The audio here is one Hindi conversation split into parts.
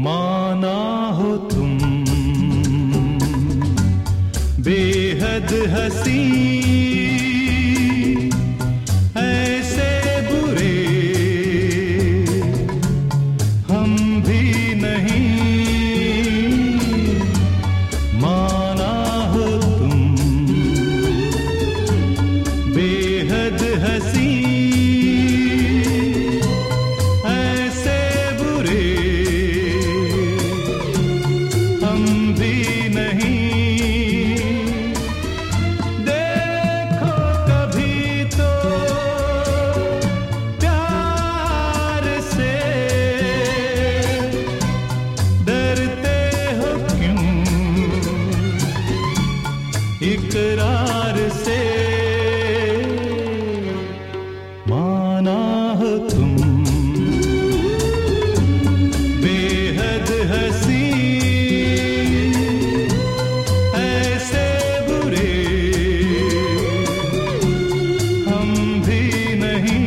माना हो तुम बेहद हंसी, ऐसे बुरे हम भी नहीं। माना हो तुम बेहद हंसी, ऐसे बुरे हम भी नहीं। देखो कभी तो प्यार से, डरते हो क्यों इकरार से। माना हो तुम बेहद हंसी, ऐसे बुरे हम भी नहीं।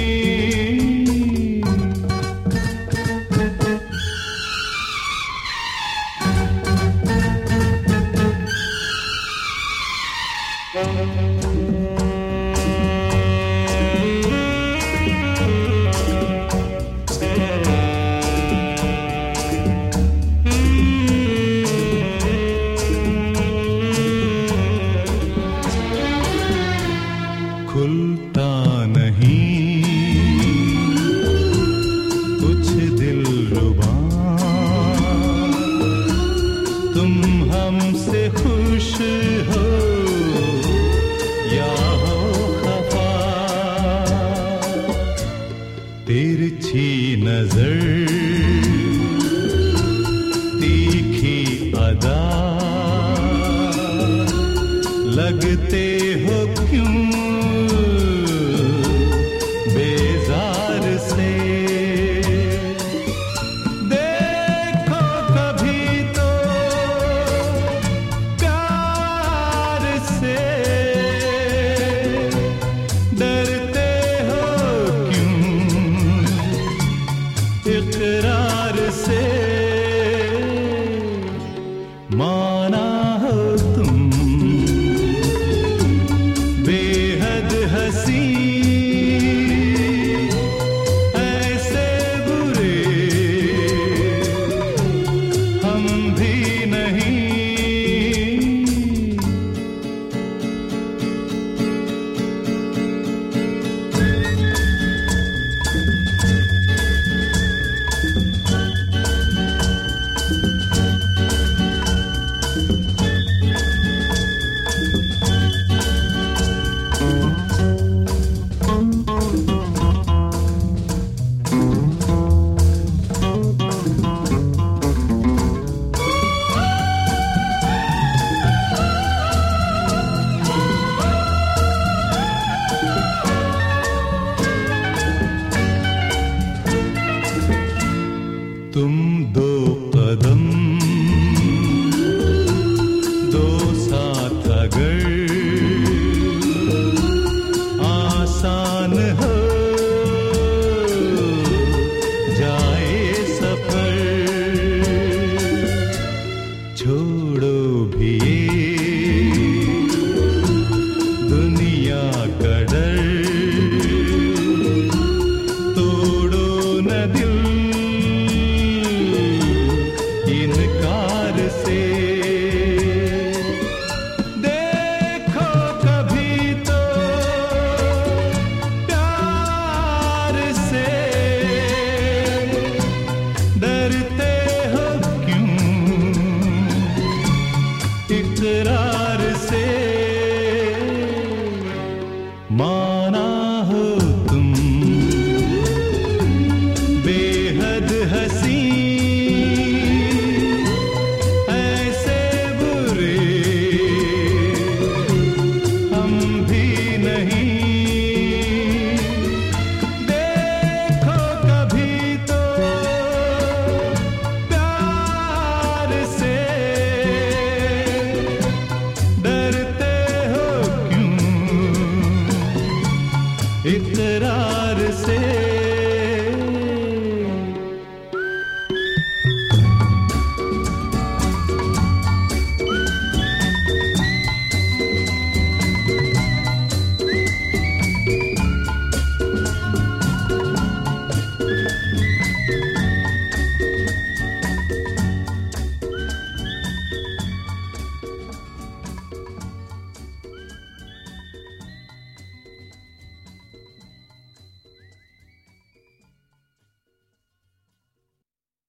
खुलता नहीं कुछ दिलरुबा, तुम हमसे खुश हो या हो खफा। तिरछी नजर, तीखी अदा, लगते हो क्यों बेजार से। देखो कभी तो प्यार से, डरते हो क्यों इकरार से। माना हो तुम बेहद हंसी, ऐसे बुरे हम भी नहीं। तुम दो कदम दो साथ अगर आसान हो जाए सफर। छोड़ो भी ये दुनिया का डर, तोड़ो न दिल इनकार से। देखो कभी तो प्यार से, डरते हो क्यों इकरार से। माना हो तुम बेहद हंसी, हम भी नहीं। देखो कभी तो प्यार से, डरते हो क्यों इकरार से।